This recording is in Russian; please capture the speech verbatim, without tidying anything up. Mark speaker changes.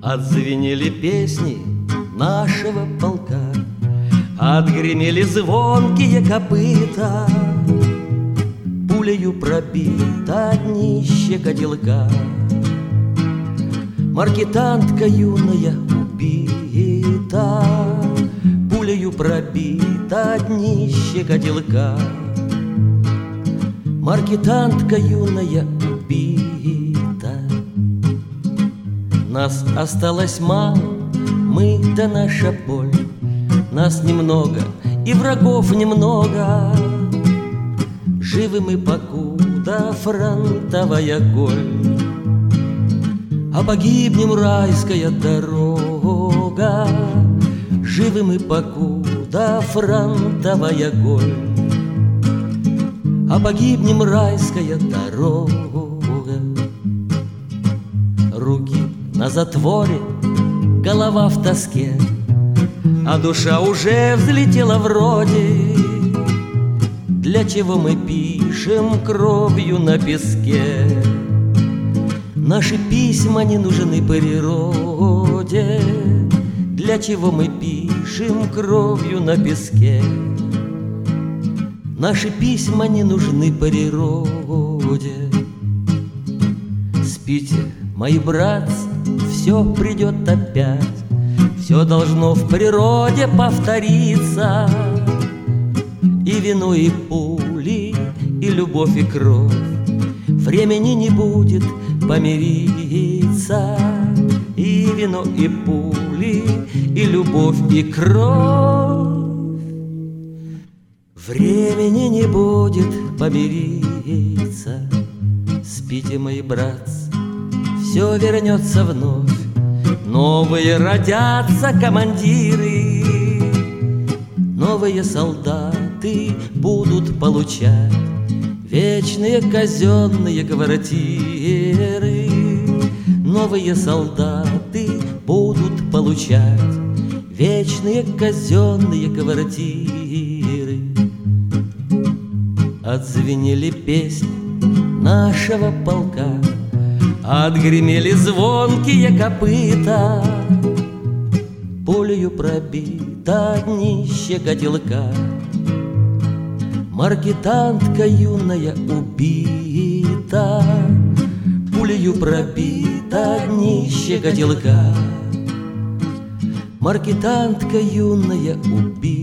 Speaker 1: Отзвенели песни нашего полка, отгремели звонкие копыта, пулею пробито днище котелка. Маркетантка юная убита, пулею пробито днище котелка. Маркетантка юная убита. Нас осталось мало, мы да наша боль. Нас немного и врагов немного. Живы мы, покуда фронтовая голь. А погибнем, райская дорога. Живы мы, покуда фронтовая голь. А погибнем, райская дорога. Руки на затворе, голова в тоске, а душа уже взлетела вроде. Для чего мы пишем кровью на песке? Наши письма не нужны природе. Для чего мы пишем кровью на песке? Наши письма не нужны природе. Спите, мои братцы, все придет опять. Все должно в природе повториться. И вино, и пули, и любовь, и кровь. Времени не будет помириться. И вино, и пули, и любовь, и кровь. Времени не будет помириться. Спите, мои братцы, все вернется вновь. Новые родятся командиры, новые солдаты будут получать вечные казенные квартиры. Новые солдаты будут получать вечные казенные квартиры. Отзвенели песни нашего полка, отгремели звонкие копыта, пулею пробито днище котелка. Маркетантка юная убита, пулею пробито днище котелка. Маркетантка юная убита.